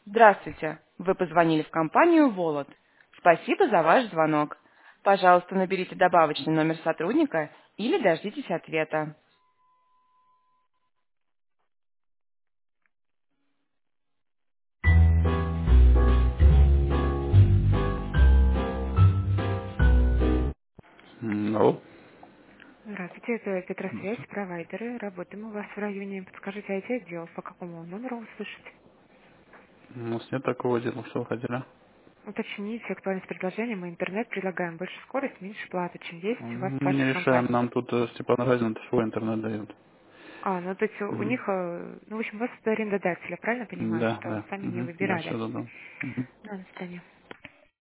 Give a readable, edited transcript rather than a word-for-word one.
Здравствуйте. Вы позвонили в компанию «Волод». Спасибо за ваш звонок. Пожалуйста, наберите добавочный номер сотрудника или дождитесь ответа. Алло. Здравствуйте, это Петросвязь, Здравствуйте. провайдеры. Работаем у вас в районе. Подскажите, IT-отдел, по какому номеру услышать? У нас нет такого дела, что вы хотели. Уточните актуальность предложения. Мы интернет предлагаем больше скорость, меньше платы, чем есть у вас в Мы не вашей решаем, компании. нам тут Степан Разин свой интернет дает. Ну то есть у Мгм. них, ну в общем, у вас это арендодателя, правильно понимаю, Да, что да. сами не Мгм. Да, выбирали? все да. Мгм. Да, до свидания.